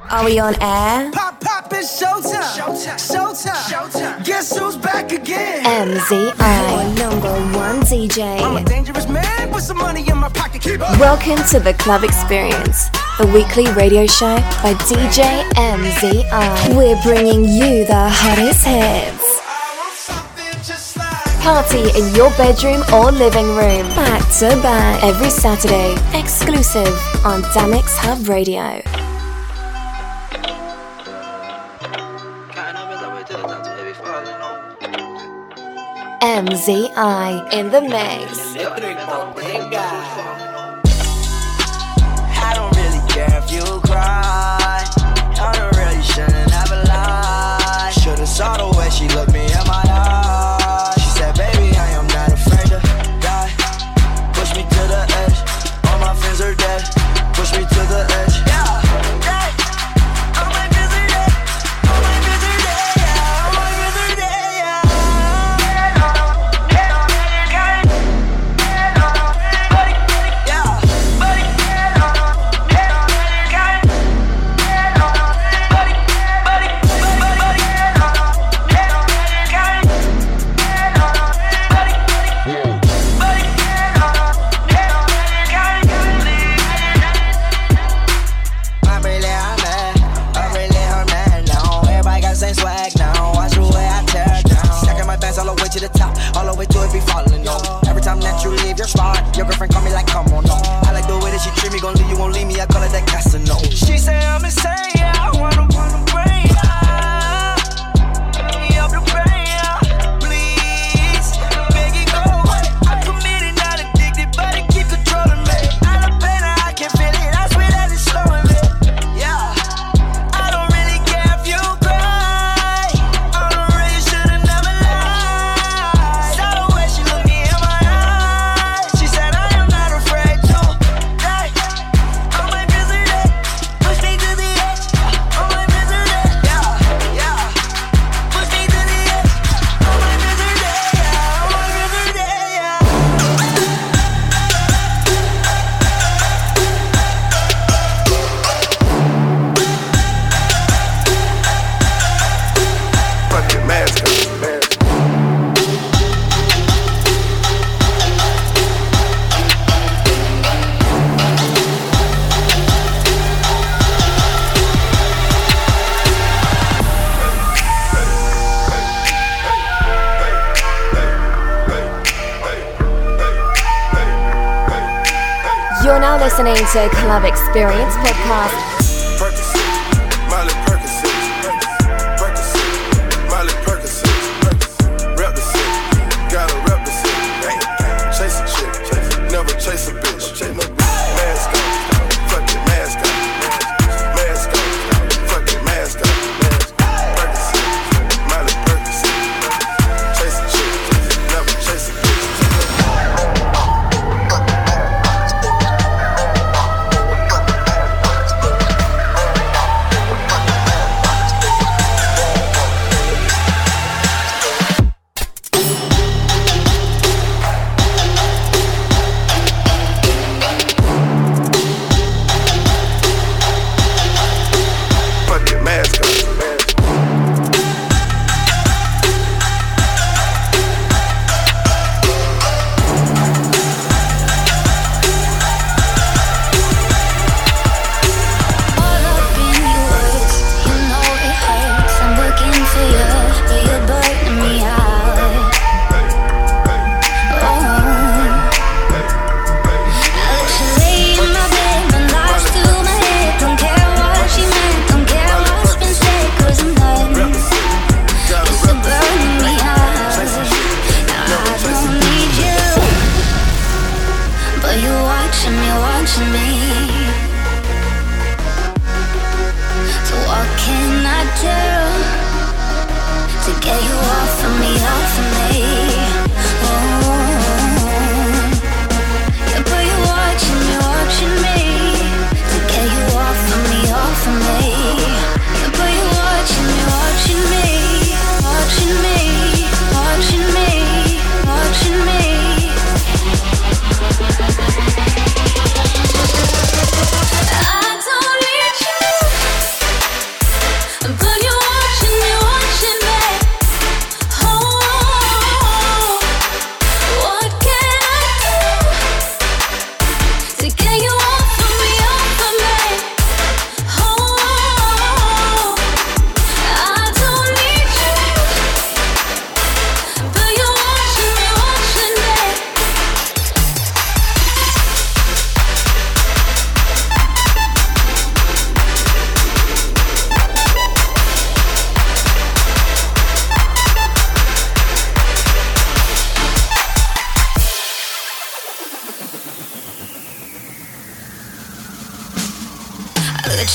Are we on air? Pop, pop, it's showtime. Showtime. Guess who's back again? MZI, your #1 DJ. I'm a dangerous man with some money in my pocket. Keep up. Welcome to the Club Experience, the weekly radio show by DJ MZI. We're bringing you the hottest hits. Party in your bedroom or living room, back to back, every Saturday, exclusive on Damix Hub Radio. MZI in the mix. I don't really care if you cry. I don't really shouldn't have a lie. Should've saw the way she looked me in my eyes. She said, baby, I am not afraid to die. Push me to the edge. All my friends are dead. Push me to the edge. All the way to it be falling on. Every time that you leave your spot, your girlfriend call me like, come on, no. I like the way that she treat me, gon' leave you, won't leave me. I call it that Casanova. She say I'm insane, yeah. I wanna bring her. Let me up the brain, please. Make it go. I'm committed, not addicted, but it keep controlling me. Out of pain, I can feel it. I swear that it's slowing me. Yeah. I don't really care if you cry. I don't really should've never lied. You're now listening to Club Experience Podcast.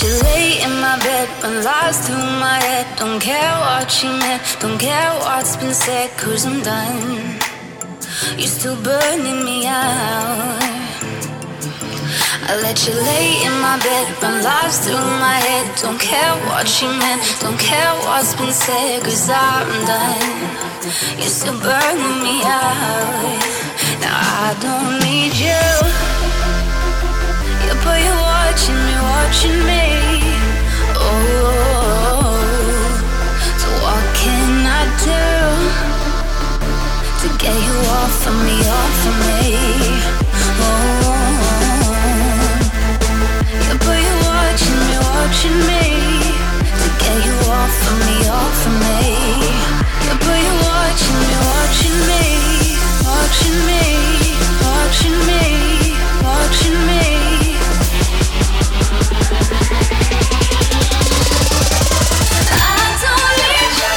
let you lay in my bed, run lies through my head. Don't care what you meant, don't care what's been said, 'cause I'm done. You're still burning me out. I let you lay in my bed, run lies through my head. Don't care what you meant, don't care what's been said, 'cause I'm done. You're still burning me out. Now I don't need you. Yeah, but you're watching me, watching me. Oh, so what can I do to get you off of me, off of me? Oh, yeah, but you're watching me to get you off of me, off of me. Yeah, but you're watching me, watching me, watching me, watching me, watching me. I don't need you.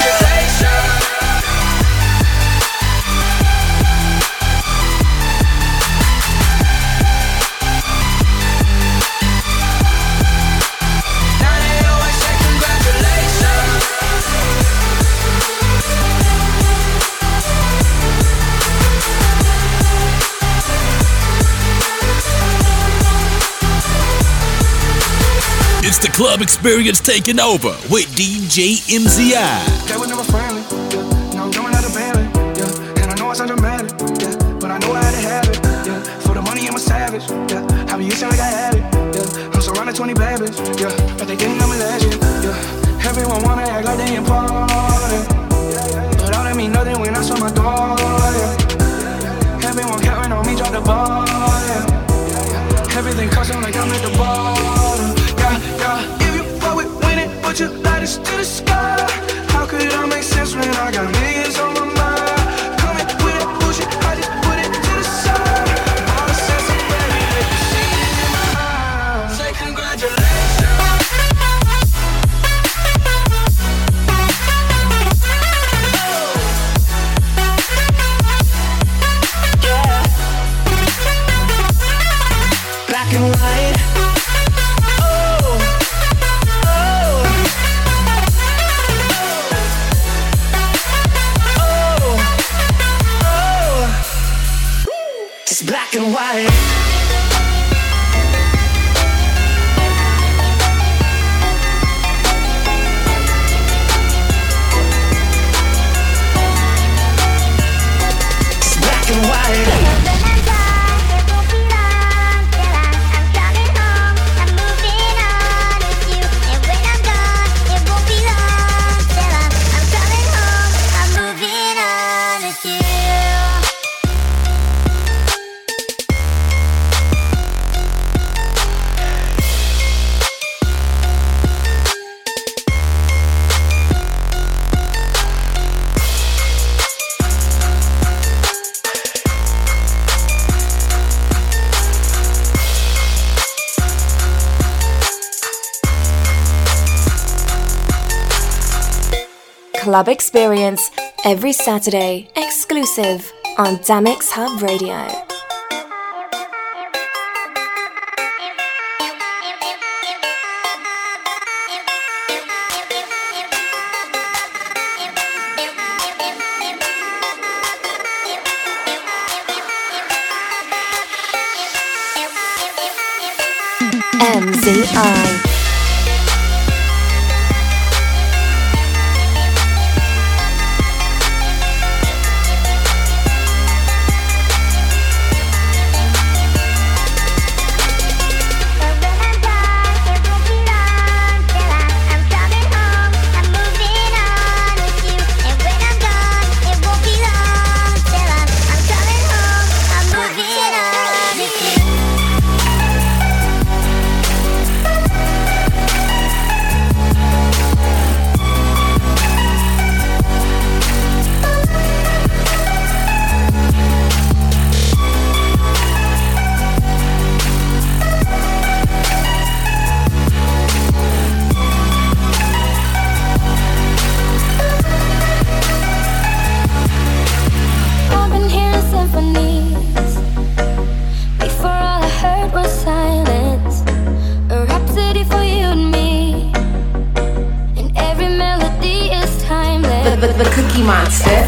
It's the club experience taking over with DJ MZI. They were never friendly, yeah. Now I'm going out of Bentley, yeah. And I know I sound dramatic, yeah. But I know I had to have it, yeah. For the money I'm a savage, yeah. I be using like I had it, yeah. I'm surrounded 20 babies, yeah. But they didn't know me last year, yeah. Everyone wanna act like they important, but all that mean nothing when I saw my door, yeah. Everyone counting on me, drop the ball, yeah. Everything custom like I'm at the bottom. If you fuck with winning, put your lighters to the sky. How could it all make sense when I got millions on my mind? Coming with that bullshit, I just put it to the side. All the sense of baby, they can see it in my eyes. Say congratulations. Yeah. Black and white. Black and white. It's black and white. Club Experience every Saturday, exclusive on Damix Hub Radio. MZI. the Cookie Monster.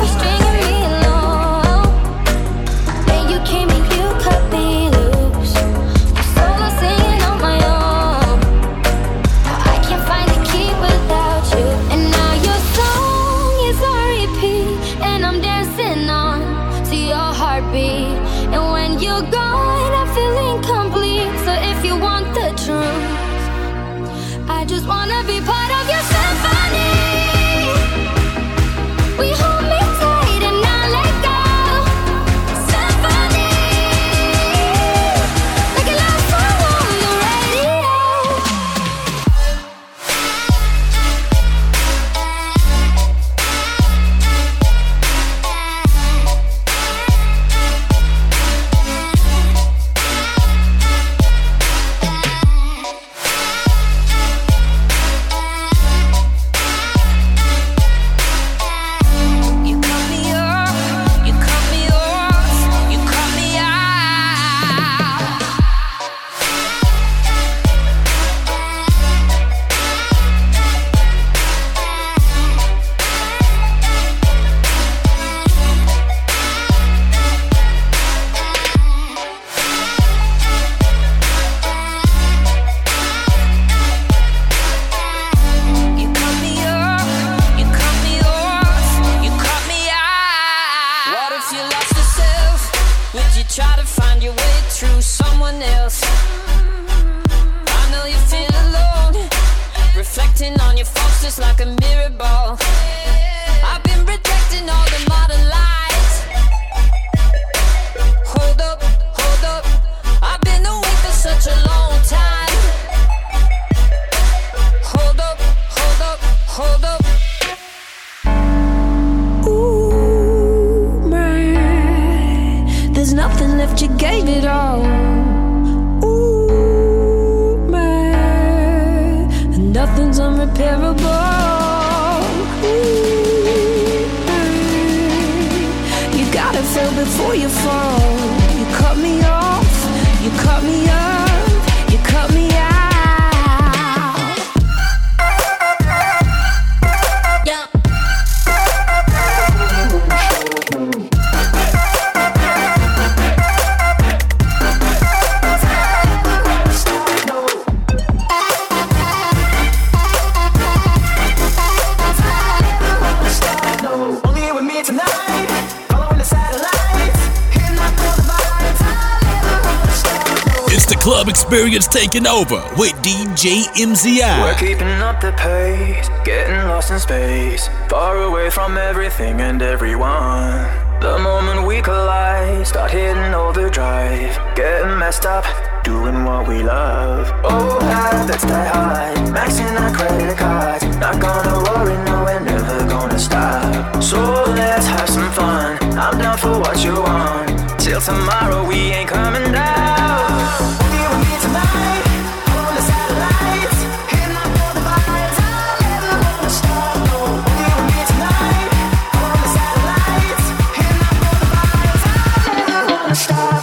Club experience taking over with DJ MZI. We're keeping up the pace, getting lost in space, far away from everything and everyone. The moment we collide, start hitting overdrive, getting messed up, doing what we love. Oh, let's die high, maxing our credit cards, not gonna worry, no, we're never gonna stop. So let's have some fun, I'm down for what you want, till tomorrow we ain't coming down. Tonight, on the satellites, hitting up all the vibes. I'll never wanna stop. No, only with me tonight, on the satellites, hitting up all the vibes. I'll never wanna stop.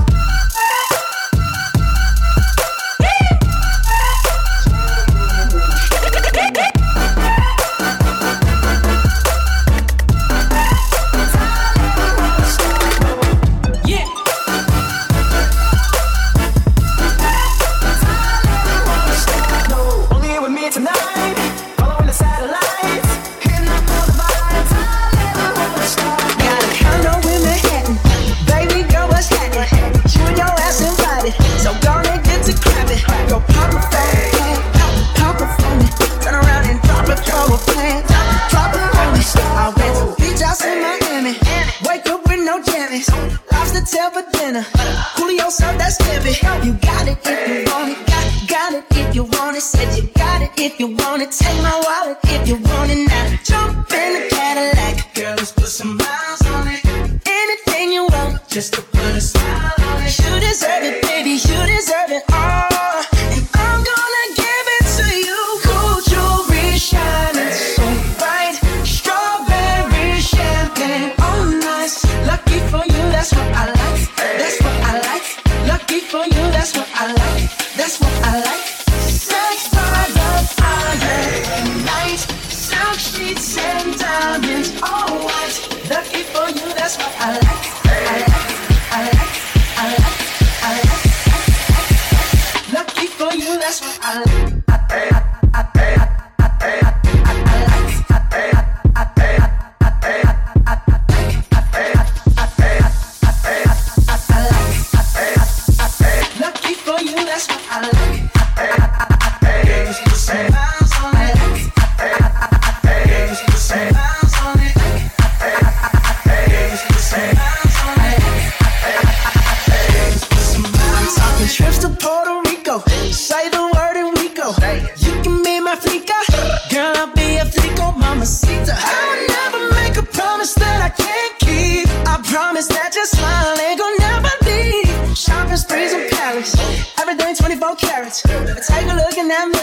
Lobster tail for dinner. Julio served that scampi. You got it if you want it. Got it if you want it. Said you got it if you want it. Take my wallet if you want it now. Jump in the Cadillac. Girl, let's put some miles on it. Anything you want, just to put a smile on it. You deserve it, baby. You deserve it all. And I'm gonna give it to you. Gold jewelry shining so bright. Strawberry champagne, oh nice. Lucky for you, that's what I like. That's what I like. Lucky for you, that's what I like. That's what I like. Sex by the fire at night. Sound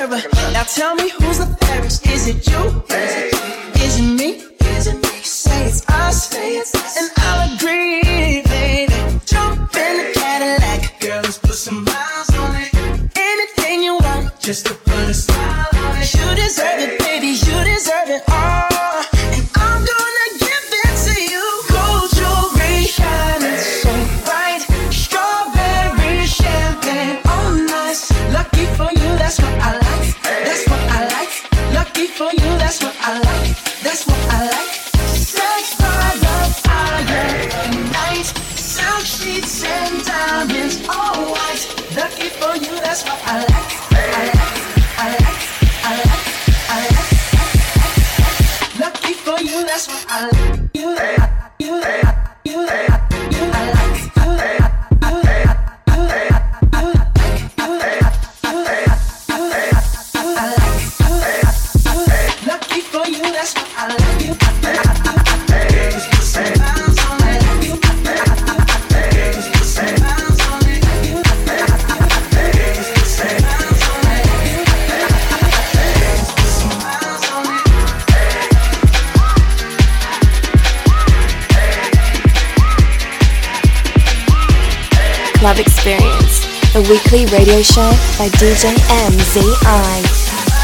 server. Now tell me who's the fairest? Is it you? Is it me? Say it's us, and I'll agree, baby. Jump in the Cadillac, girl, let's put some miles on it. Anything you want, just to put a smile on it. You deserve it, baby, you deserve it all. And I'm gonna give it to you. Gold jewelry shining so bright, strawberry champagne, all nice. Lucky for you, that's what I like. That's what I like. Lucky for you, that's what I like. That's what I like. Sex by the fire of night, silk sheets and diamonds, all white. Lucky for you, that's what I like. I like, I like, I like, I like. Lucky for you, that's what I like. You, you, you, you, I like. Lucky for you, that's what I like. Club Experience, the weekly radio show by DJ MZI.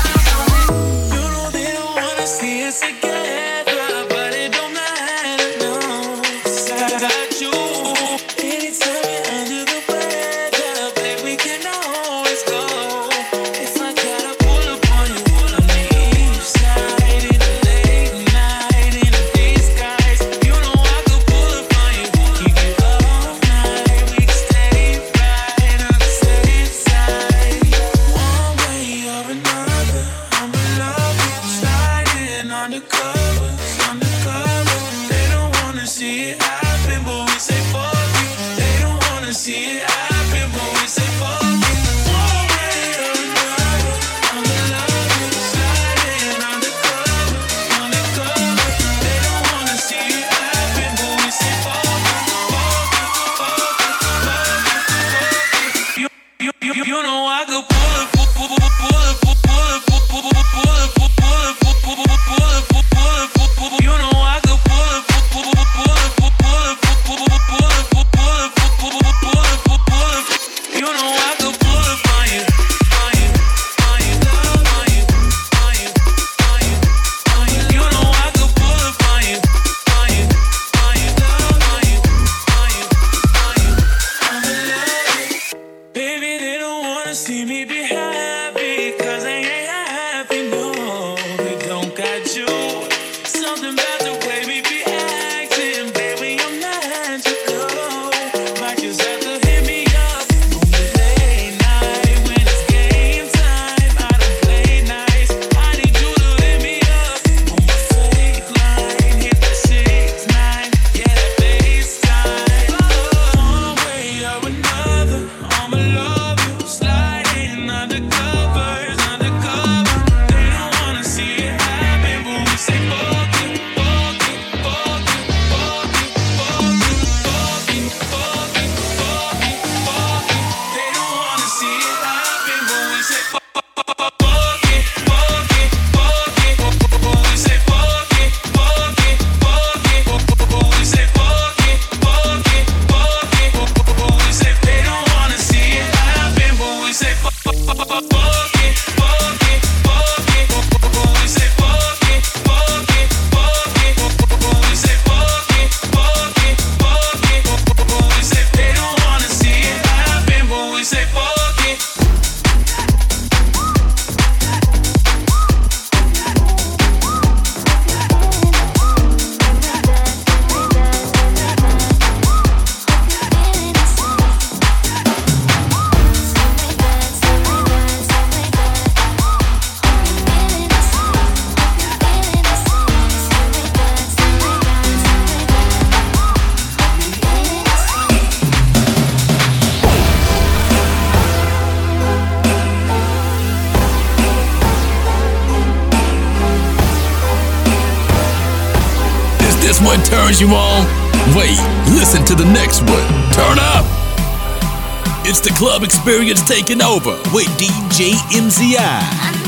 one turns you on, wait, listen to the next one. Turn up. It's the club experience taking over with DJ MZI.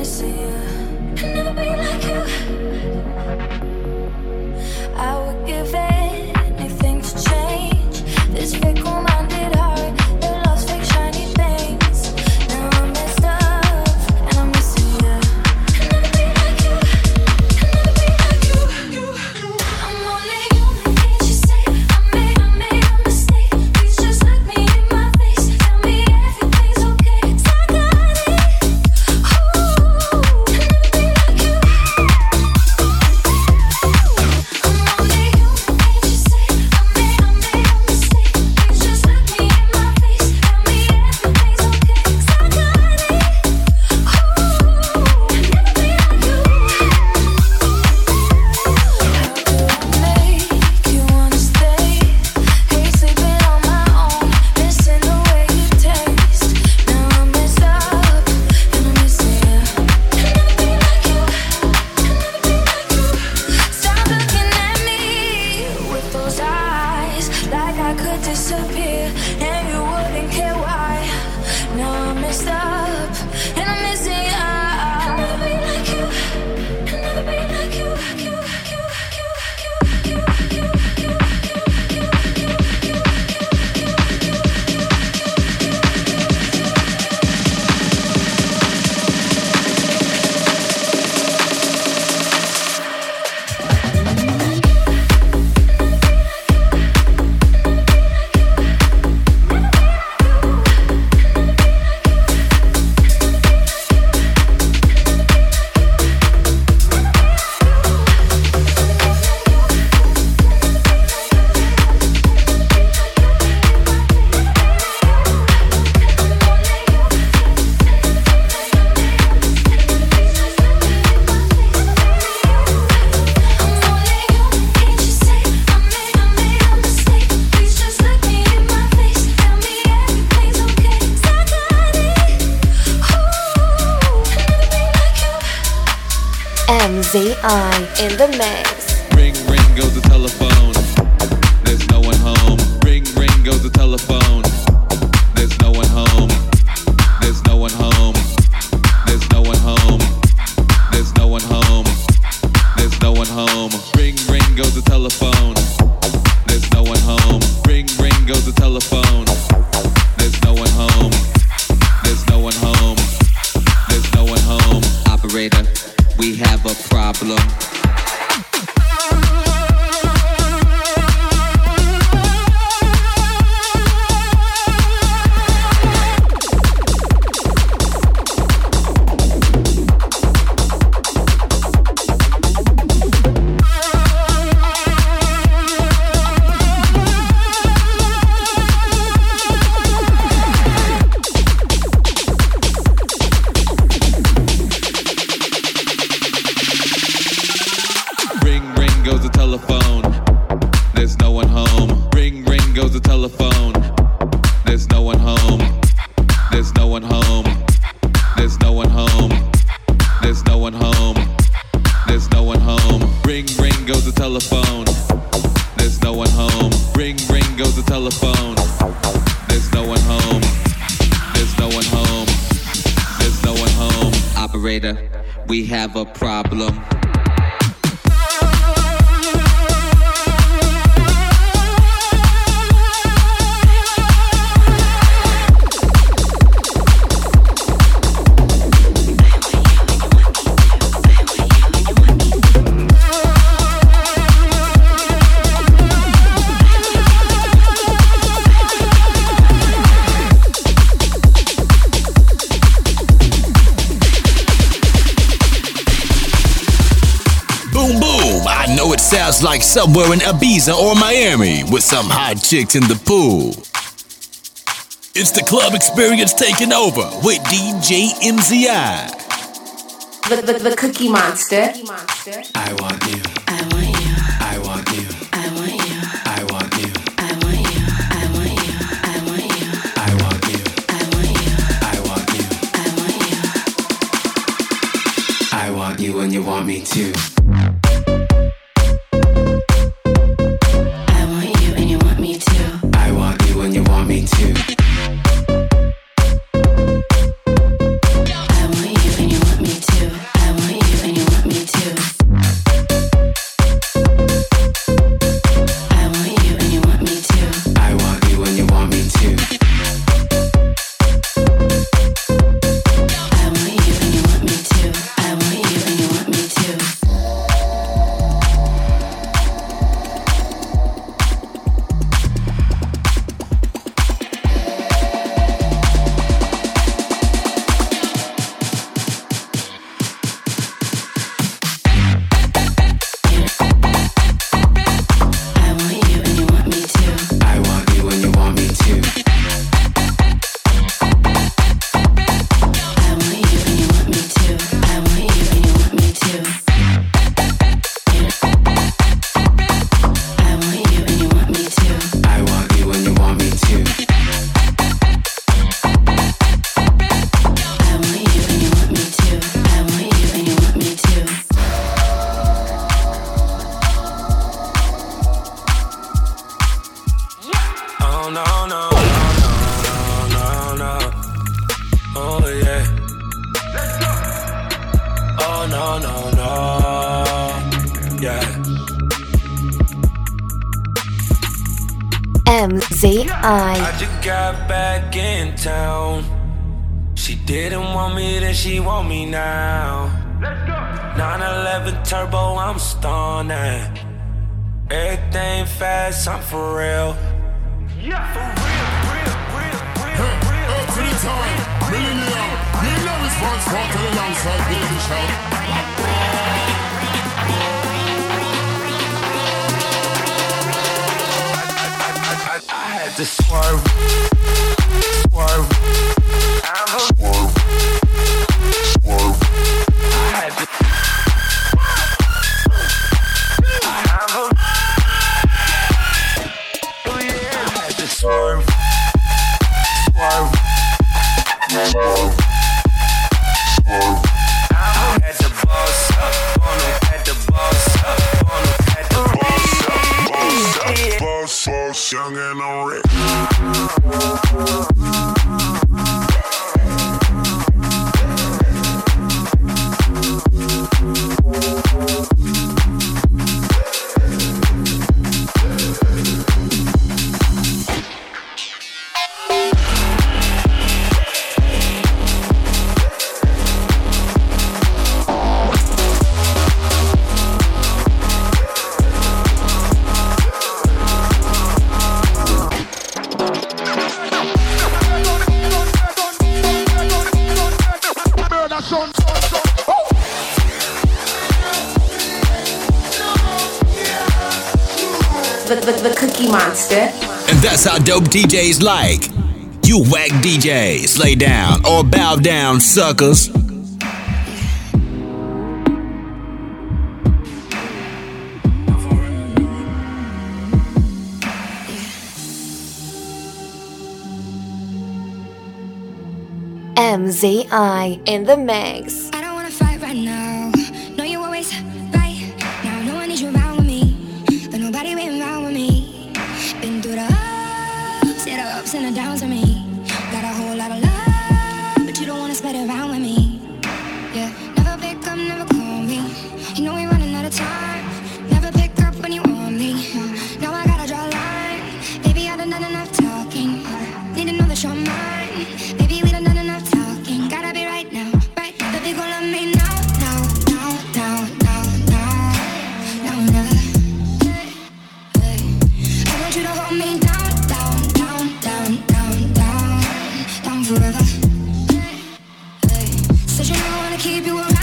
missing you. I'll never be like you. I would give anything to change this fickle-minded heart that loves fake shiny things. Now I'm messed up and I'm missing you. I'll never be like you. I'll never be like you. I'm only human, can't you say? I made a mistake. Please just look me in my face. Tell me everything's okay. 'Cause I got it. Ooh, I'll never be like you. I'm only human, can't you say? I made a mistake. Please just look me in my face. Tell me everything's okay. 'Cause I got it. Ooh, I'll never be like you. How do I make you wanna stay? Hate sleeping on my own, missing the way you taste. Now I'm messed up and I'm missing you. I'll never be like you. I'll never be like you. Stop looking at me with those eyes, like I could disappear and you wouldn't care why. Now I'm messed up and I'm missing you. I'll never be like you. I'll never be like you. MZI in the mix. Ring, ring goes the telephone. There's no one home. Ring, ring goes the telephone. There's no one home. There's no one home. There's no one home. There's no one home. There's no one home. Ring, ring goes the telephone. There's no one home. Ring, ring goes the telephone. There's no one home. There's no one home. There's no one home. Operator, we have a problem. We have a problem. Sounds like somewhere in Ibiza or Miami with some hot chicks in the pool. It's the club experience taking over with DJ MZI. The Cookie Monster. I want you. I want you. I want you. I want you. I want you. I want you. I want you. I want you. I want you. I want you. I want you. I want you. I want you and you want me too. I want you and you want me too. Yeah. MZI. I just got back in town. She didn't want me, then she want me now. Let's go. 911 turbo, I'm stunning. Everything fast, I'm for real. Yeah, for real. Every time, millennium, million response walking alongside Baby Shout. I had to swerve. I'm a swerve. I had to. I'm a. Oh yeah, I had to swerve. I had to boss up on him. Had to boss up on him. Had to boss up. Boss, young and on red. The Cookie Monster. And that's how dope DJs like. You whack DJs, lay down or bow down, suckers. MZI in the mix. I don't wanna fight right now. No, you always right. Now no one needs you around with me, but nobody been around with me. Been through the ups, yeah, the ups and the downs with me. Got a whole lot of love, but you don't wanna spread it around with me. Yeah, never pick up, never call me. You know we running out of time. Never pick up when you want me. Now I gotta draw a line. Baby, I done done enough talking. Need to know that you're mine. Baby, we done done enough talking. Gotta be right now, right now. Baby, gon' love me now, now, now, now, now, now, now, never. Hey, I want you to hold me down, down, down, down, down, down, down forever. Hey, said you know I wanna keep you around,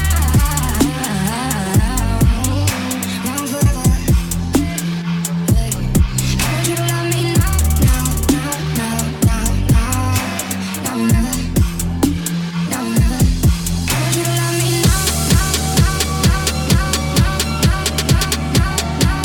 down forever. Hey, I want you to love me now, now, now, now, now, now, now, never, now, never. I want you to love me now, now, now, now, now, now, now, now,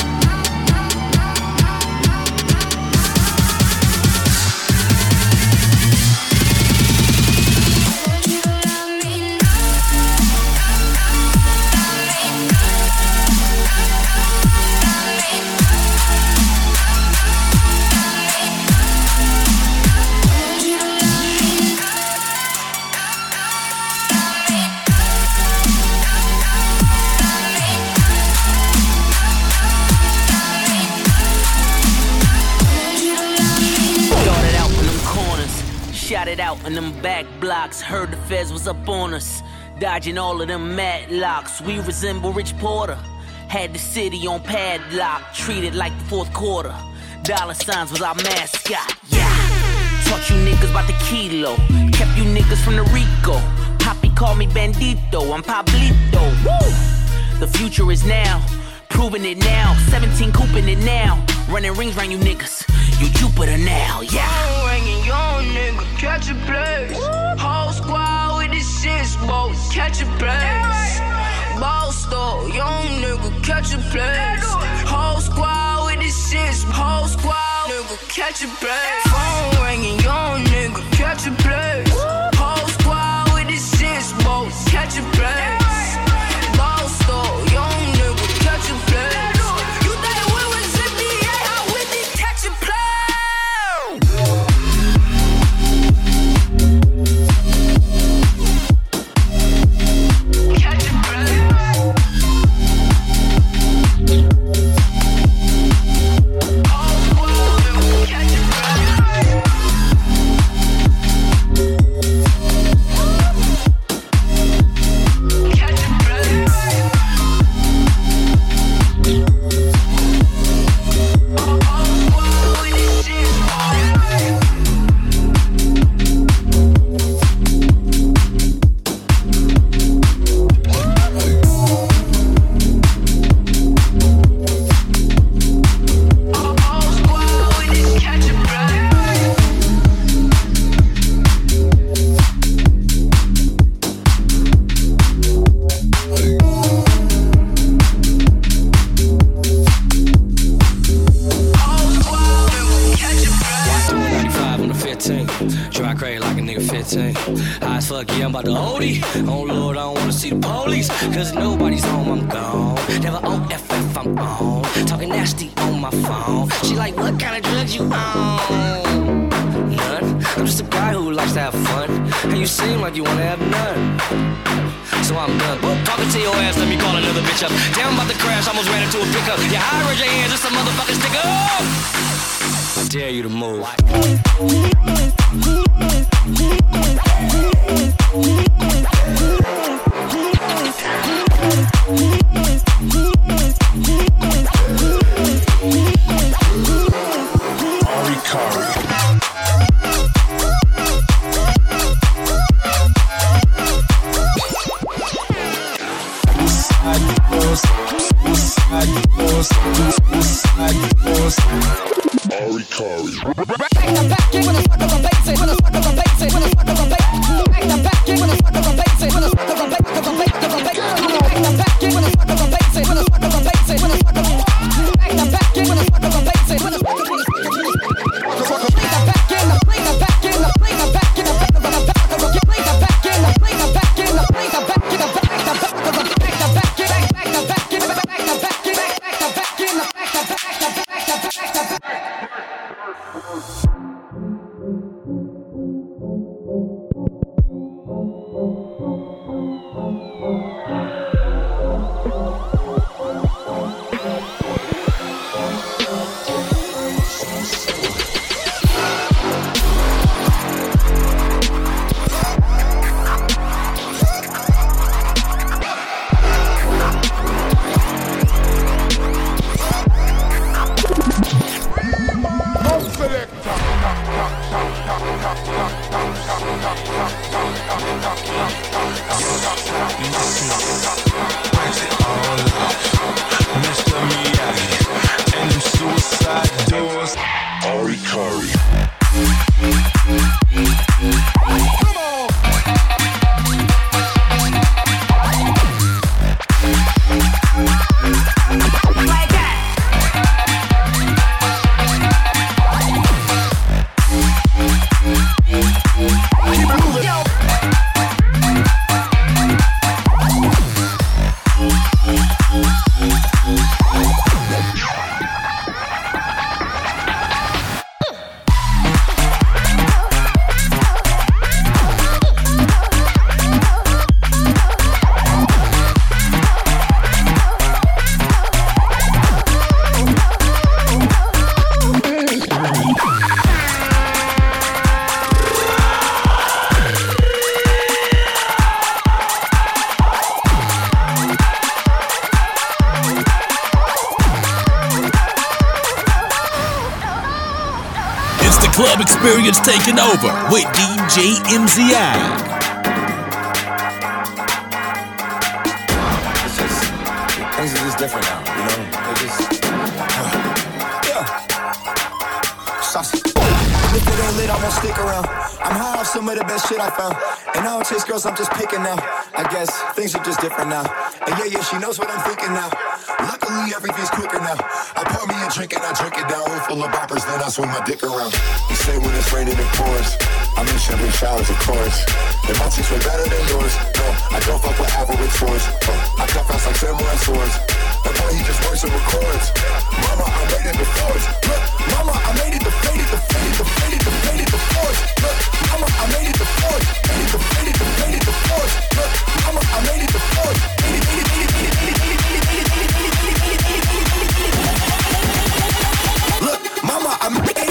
Started out in them corners, shot it out in them back blocks. Heard the feds was up on us, dodging all of them madlocks. We resemble Rich Porter, had the city on padlock, treated like the fourth quarter. Dollar signs was our mascot, yeah. Taught you niggas about the kilo, kept you niggas from the Rico. Poppy called me Bandito, I'm Pablito, woo! The future is now, proving it now. 17 cooping it now, running rings round you niggas. You Jupiter now, yeah. Phone ringing, young nigga, catch a place. Whole squad with the shit, boy, catch a place. Boss though, young nigga, catch a place. Whole squad with the shit, whole squad, nigga, catch a place. Phone ringing, young nigga, catch a place. Whole squad with the shit, boy, catch a place. Boss though, young nigga, catch a place. You think we was NBA, how with it, catch a place. Catch a place. fuck yeah, I'm about to OD. Oh Lord, I don't wanna see the police, cause nobody's home, I'm gone. Never OFF, I'm on. Talking nasty on my phone. She like, what kind of drugs you on? None. I'm just a guy who likes to have fun, and you seem like you wanna have none. So I'm done. Whoop, talking to your ass, let me call another bitch up. Damn, I'm about to crash, almost ran into a pickup. Yeah, high, raise your hands, it's a motherfucking sticker. I dare you to move. Club experience taking over with DJ MZI. Things are just different now, you know? They're just... If it ain't lit, I won't stick around. I'm high off some of the best shit I found. And I don't chase girls, I'm just picking now. I guess things are just different now. And yeah, she knows what I'm thinking now. Luckily, everything's quicker now. I pour me a drink and I drink it down. Room full of boppers, then I swing my dick around. You say when it's raining, it pours. I'm in champagne showers, of course. And my teeth way better than yours. No, I don't fuck with average swords. I cut fast like samurai swords. That boy, he just works and records. Mama, I made it the force. Look, mama, I made it the faded, the faded, the faded, the faded, the force. Look, mama, I made it the force. Faded, the faded, the faded, the force. Look, mama, I made it the force. Faded, faded, faded, faded, faded, faded, faded, faded, faded, faded, faded, faded. Look, mama, I made it the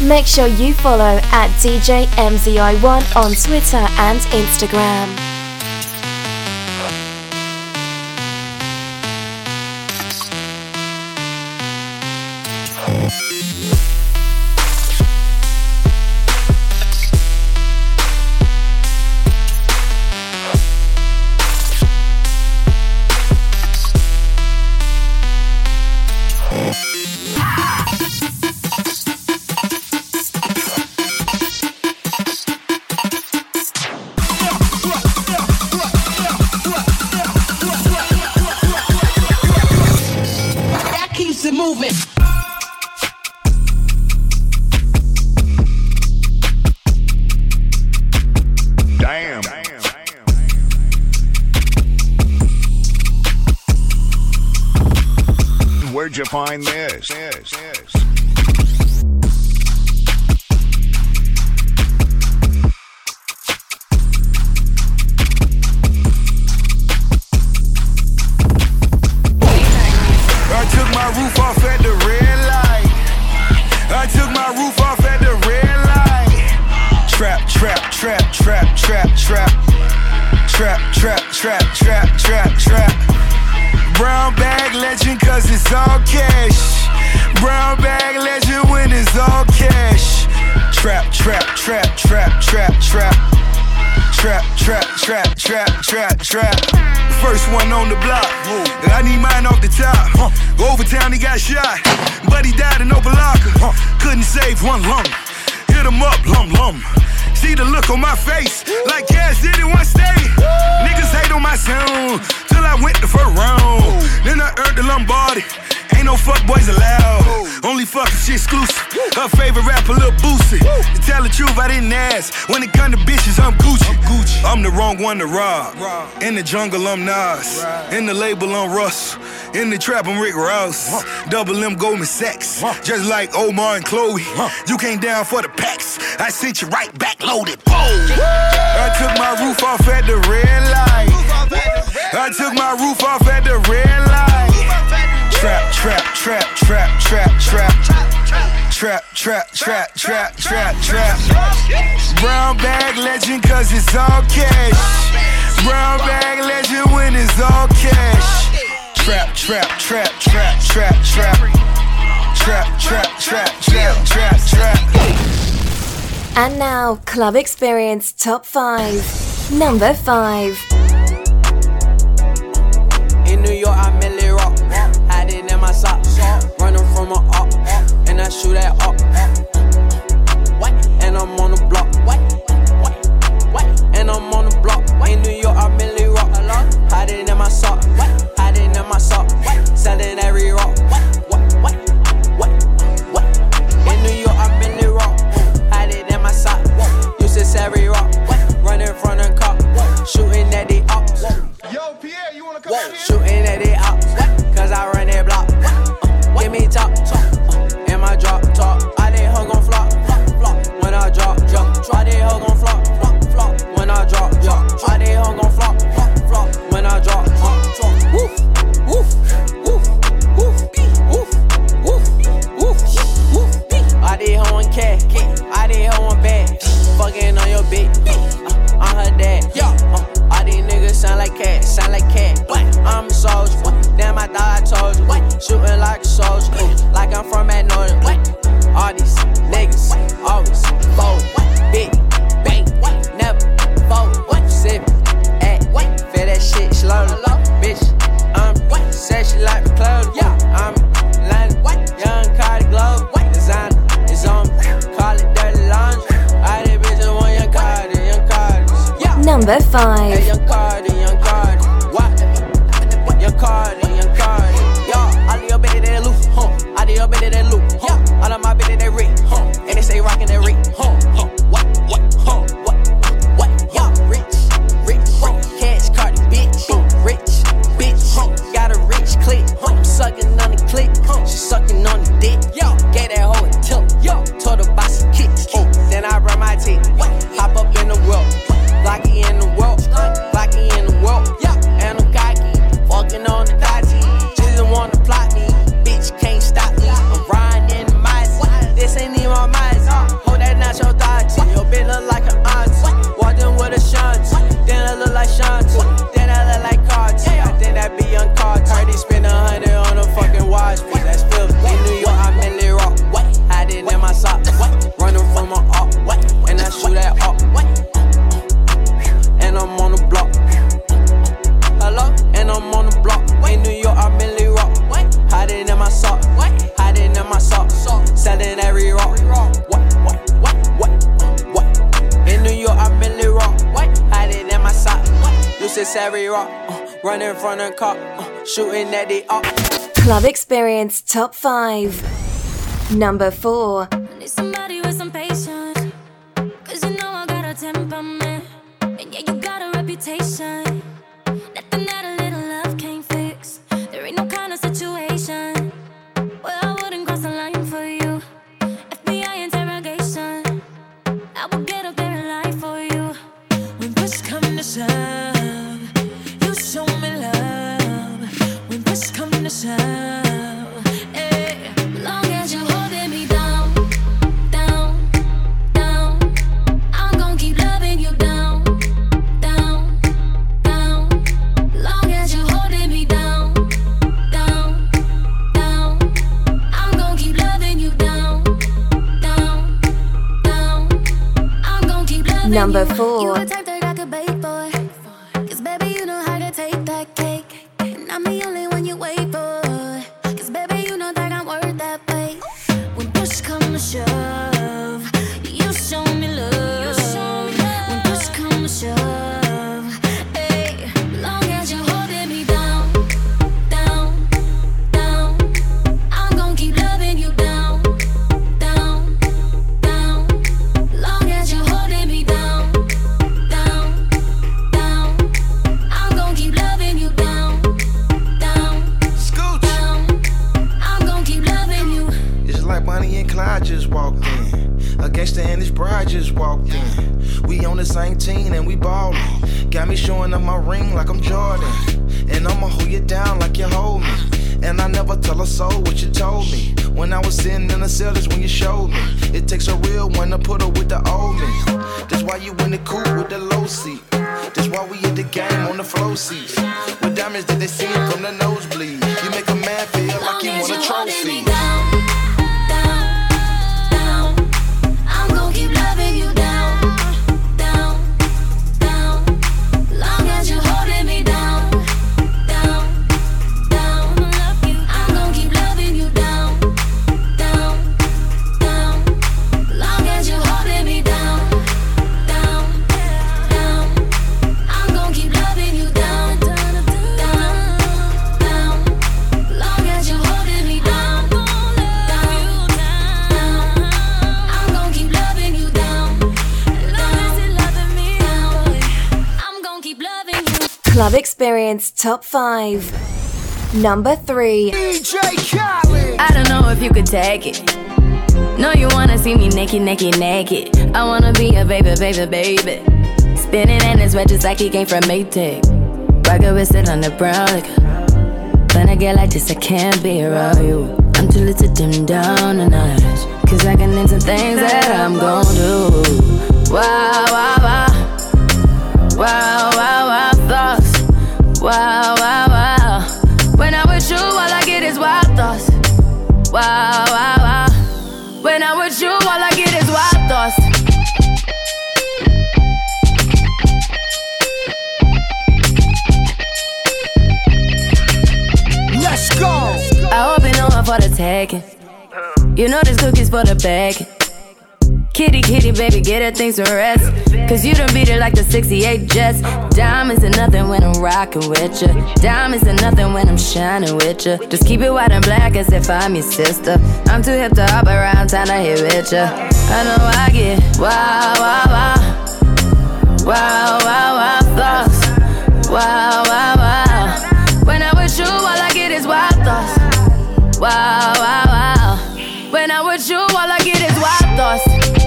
Make sure you follow at DJ MZI1 on Twitter and Instagram. Where'd you find this? I took my roof off at the red light. I took my roof off at the red light. Trap, trap, trap, trap, trap, trap. Trap, trap, trap, trap, trap, trap. Brown bag legend cause it's all cash. Brown bag legend when it's all cash. Trap, trap, trap, trap, trap, trap. Trap, trap, trap, trap, trap, trap. First one on the block. I need mine off the top. Go over town, he got shot, but he died in Opalaka. Couldn't save one lung. Hit him up, lum lum. See the look on my face, like Cash did it one state. Niggas hate on my sound, till I went the first round. Then I earned the Lombardi. Ain't no fuck boys allowed. Only fucking shit exclusive. Her favorite rapper, Lil Boosie. To tell the truth, I didn't ask. When it come to bitches, I'm Gucci. I'm the wrong one to rob. In the jungle, I'm Nas. In the label, I'm Russ. In the trap, I'm Rick Ross. Double M Goldman Sachs. Just like Omar and Chloe. You came down for the packs. I sent you right back loaded. I took my roof off at the red light. I took my roof off at the red light. Trap, trap, trap, trap, trap, trap. Trap, trap, trap, trap, trap, trap. Brown bag legend cause it's all cash. Brown bag legend when it's all cash. Trap, trap, trap, trap, trap, trap. Trap, trap, trap, trap, trap, trap. And now, Club Experience Top 5. Number 5. In New York, I merely rock. Hiding in my socks. Running from a up. And I shoot at up. And I'm on the block. And I'm on the block. In New York, I merely rock. Hiding in my sock. Hiding in my sock. Selling every rock. In New York, I merely rock. Hiding in my sock. Used to every rock. Running from the cop. Shooting at the ops. Yo, Pierre, you wanna come out here? Shooting at the ops. Cause I run that block. Give me top. In my drop top. I did hug on flop. When I drop. I did hug on flop. When I drop. I did hug on flop. When I drop. Woof. Woof. Woof. Woof. Woof. Woof. I did her on cat. I did her on bad. Fucking on your bitch. I'm her dad. All these niggas sound like cat. I'm a soldier. Damn, I thought I told you. Shooting like a soldier. Like I'm from Magnolia. All these niggas always fold. Big bank. Never fold. Sip. Act. Feel that shit slowly. Bitch, said she like the clothes. I'm London. Young Cardi Globe. Designer is on me. Call it dirty laundry. I did bitches want young Cardi. Number 5. Hey, young Cardi. What? Young Cardi. Yo, all of your bitches they loose. All of your bitches they loose. All of my bitches they rich. And they say rockin' that rich. What? Yo, rich. Cash Cardi, bitch. Rich, bitch. Got a rich click. I'm sucking on the click. She sucking on the dick. Gave that hoe a tip. Told her buy some kicks. Then I run my teeth. Hop up in the world. Blocky in the world. every rock, running from the cop, shooting at the up. Club Experience Top 5. Number 4. I need somebody with some patience, 'cause you know I got a temperament, and yeah, you got a reputation. Nothing that a little love can't fix. There ain't no kind of situation where I wouldn't cross the line for you. FBI interrogation, I will get up there and lie for you. When push come to shove, you show me love. When push come to shove, eh, long as you're holding me down, down, down, I'm gon' keep loving you down, down, down. Long as you're holding me down, down, down, I'm gon' keep loving you down, down, down. I'm gon' keep loving Number you. 4. You the type that I could bake for, 'cause baby you know how to take that cake, and I'm the only one you wait for, 'cause baby you know that I'm worth that wait. When push come to shove, you show me love. When push come to shove, hey, long as you're holding me down, down, down, I'm gon' keep loving you down, down, down. Long as you're holding me down, down, down, I'm gon' keep loving you down, down, down. I'm gon' keep loving you. It's like Bonnie and Clyde just walked in. A gangster and his bride just walked in. We on the same team and we ballin'. Got me showing up my ring like I'm Jordan. And I'ma hold you down like you hold me. And I never tell a soul what you told me. When I was sitting in the cell, that's when you showed me. It takes a real one to put her with the old me. That's why you in the coupe with the low seat. That's why we at the game on the flow seats. With diamonds that they see from the nosebleed. You make a man feel like he want a trophy. I'm gon' keep loving you down, down, down. Long as you're holding me down, down, down. I'm gon' keep loving you down, down, down. Long as you're holding me down, down, down. I'm gon' keep loving you down, down, down. Long as you're holding me down, down, down. I'm gon' keep loving you down, I'm gon' keep loving you. Club Experience Top 5. Number 3. DJ Khaled. I don't know if you could take it. No, you wanna see me naked, naked, naked. I wanna be a baby, baby, baby. Spinning in his red just like he came from Maytag. Rocket with it on the brown liquor. When I get like this, I can't be around you. I'm too little to dim down a notch, 'cause I can into things that I'm gon' do. Wow, wow, wow. Wow, wow, wow, thoughts. Wow, wow, wow. When I'm with you, all I get is wild thoughts. Wow, wow, wow. When I'm with you, all I get is wild thoughts. Let's go. I hope you know I'm for the taking. You know this cookie's for the bag. Kitty, kitty, baby, get her things to rest. 'Cause you done beat it like the 68 Jets. Diamonds are nothing when I'm rockin' with ya. Diamonds are nothing when I'm shining with ya. Just keep it white and black as if I'm your sister. I'm too hip to hop around town to hit with ya. I know I get wow, wow, wow. Wow, wow, wow, thoughts. Wow, wow, wow. When I'm with you, all I get is wild thoughts. Wow, wow, wow. When I'm with you, all I get is wild thoughts.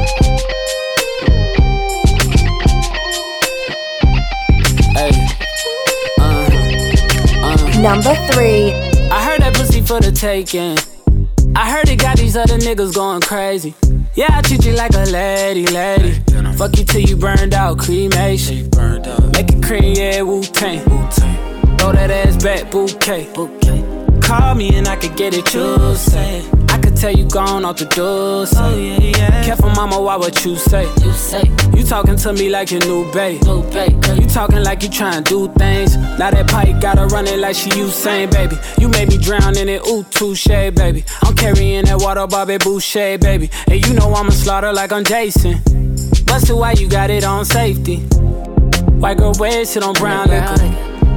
Number 3. I heard that pussy for the taking. I heard it got these other niggas going crazy. Yeah, I treat you like a lady, lady. Fuck you till you burned out, cremation. Make it cream, yeah, Wu-Tang. Throw that ass back, bouquet. Call me and I could get it, you say. I could tell you gone off the door, say. Oh, yeah, yeah. Careful, mama, why what you say? You talking to me like your new babe. You talking like you trying to do things. Now that pipe gotta run it like she Usain, baby. You made me drown in it, ooh, touche, baby. I'm carrying that water, Bobby Boucher, baby. And you know I'ma slaughter like I'm Jason. Busted, why you got it on safety? White girl wear shit on brown liquor.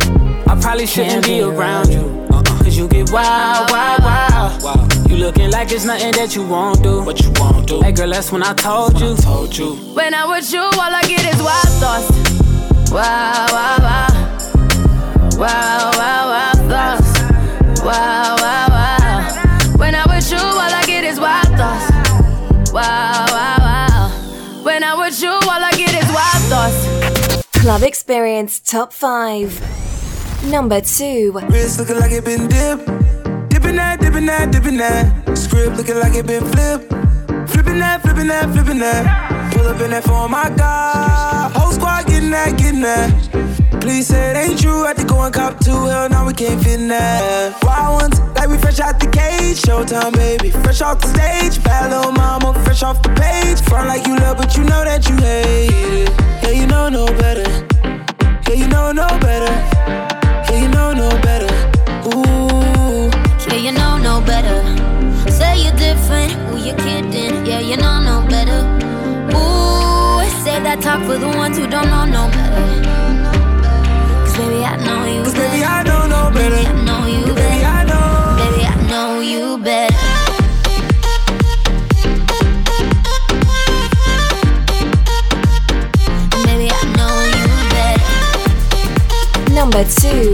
probably shouldn't be around you. Cause you get wild, wild, wild. You looking like it's nothing that you won't do. What you won't do. Hey girl, that's when I told you. When I'm with you, all I get is wild thoughts. Wow, wow, wow. Wow, wow, wow thoughts. Wow, wow, wow. When I'm with you, all I get is wild thoughts. Wow, wow, wow. When I'm with you, all I get is wild thoughts. Club Experience Top 5. Number 2. Wrist looking like it been dipped. Dipping that, dipping that, dipping that. Script looking like it been flipped. Flipping that, flipping that, flipping that. Pull up in that phone, my God. Whole squad getting that, getting that. Please say it ain't true. Had to go and cop 2. Hell, now we can't fit in that. Wild ones, like we fresh out the cage. Showtime, baby, fresh off the stage. Bad little mama, fresh off the page. Front like you love, but you know that you hate it. Yeah, you know no better. Yeah, you know no better. Yeah, you know no better. Ooh. Yeah, you know no better. Say you're different. Who you kidding? Yeah, you know no better. Ooh, say that talk for the ones who don't know no better. Cause baby, I know you better. Baby, I don't know better. Baby, I know you better. Baby, I know. Baby, I know you better. Baby, I know you better. Number 2.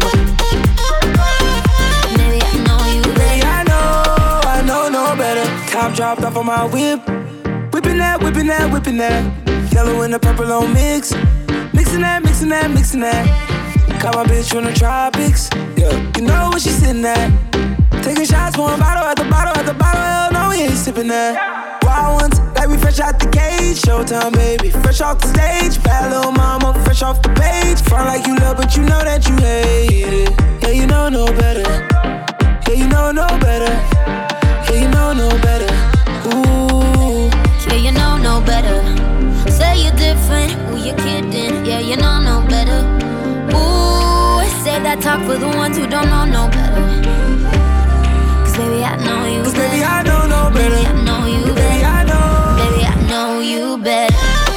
Baby, I know you better. Baby, I know no better. Top dropped off on my whip. Whipping that, whipping that, whipping that. Yellow and the purple on mix. Mixing that, mixing that, mixing that. Got my bitch from the tropics. Yeah, you know where she sitting at. Taking shots, pouring bottle at the bottle at the bottle. Hell no, we ain't sipping that. Wild ones, like we fresh out the cage. Showtime, baby, fresh off the stage. Bad little mama, fresh off the page. Front like you love, but you know that you hate it. Yeah, you know no better. Yeah, you know no better. Yeah, you know no better. Ooh. Yeah, you know no better. Say you're different. Who you kidding? Yeah, you know no better. Ooh, say that talk for the ones who don't know no better. Cause baby, I know you better. Baby, I don't know better. Baby, I know you better. Baby, I know. Baby, I know you better.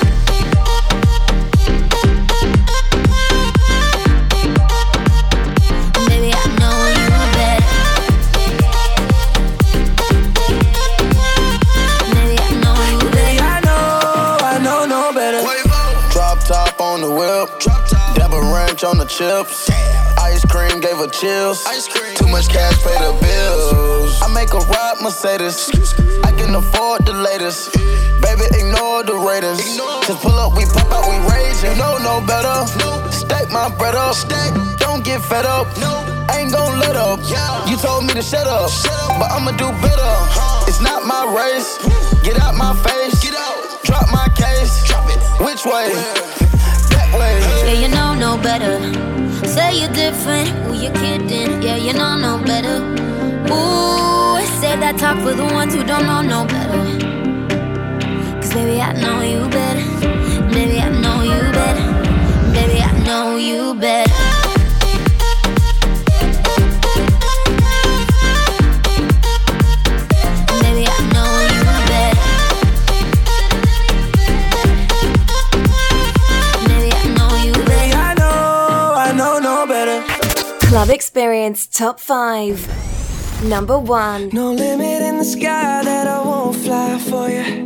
Baby, I know you better. Baby, I know you better. Baby, I know no better. Drop top on the whip. Dabba ranch on the chips. Ice cream gave her chills. Too much cash, pay the bills. I make a ride Mercedes. I can afford the latest. Baby, ignore the ratings. Just pull up, we pop out, we raging. No better. Stack my bread up. Don't get fed up. Ain't gon' let up. You told me to shut up, but I'ma do better. It's not my race. Get out my face. Drop my case. Which way? That way. Yeah, you know no better. Say you're different. Who you kidding? Yeah, you know no better. Ooh, say that talk for the ones who don't know no better. Cause baby, I know you better. Baby, I know you better. Baby, I know you better. Baby, I know you better. Baby, I know you better. Baby, I know no better. Club Experience Top 5. Number 1. No limit in the sky that I won't fly for you.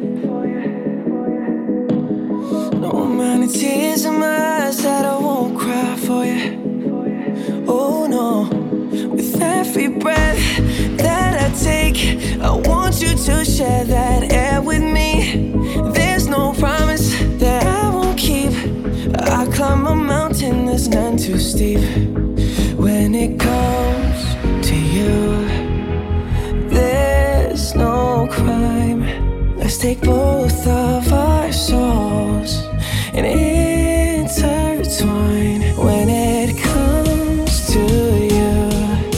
No amount of tears in my eyes that I won't cry for you. Oh no. With every breath that I take, I want you to share that air with me. There's no promise that I won't keep. I climb a mountain that's none too steep. When it comes to you, there's no crime. Let's take both of our souls and intertwine. When it comes to you,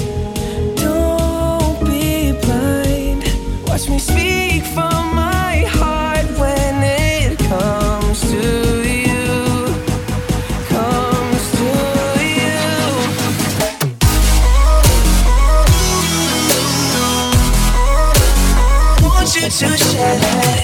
don't be blind. Watch me speak from my heart. When it comes to you, comes to you. Want you to share that.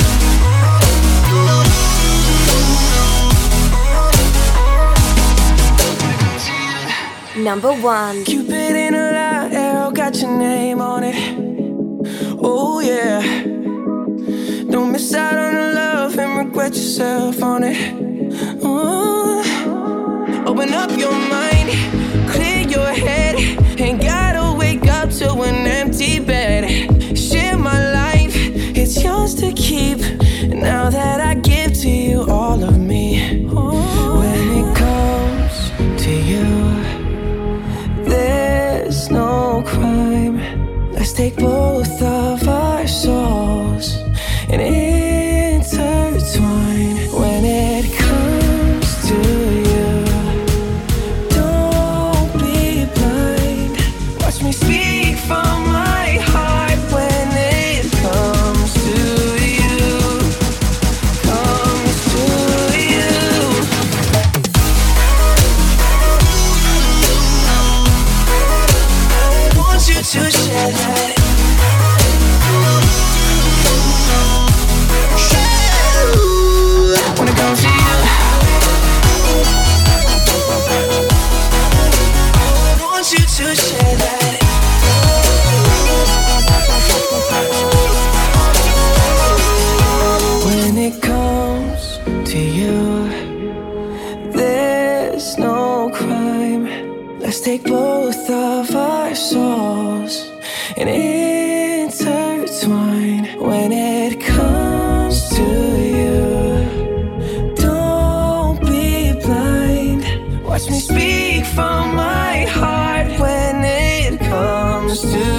number 1. Cupid in a line, arrow got your name on it. Oh yeah. Don't miss out on the love and regret yourself on it. Open up your mind, clear your head. Ain't gotta wake up to an empty bed. Share my life, it's yours to keep. Now that I give to you all of me. When it comes to you, there's no crime. Let's take both of our souls and intertwine. When it comes to you, don't be blind. Watch me speak from my heart. When it comes to you, comes to you. I want you to share that. When it comes to you, I want you to share that. When it comes to you, there's no crime. Let's take both of our souls and intertwine. When it comes to you, don't be blind. Watch me speak from my heart. When it comes to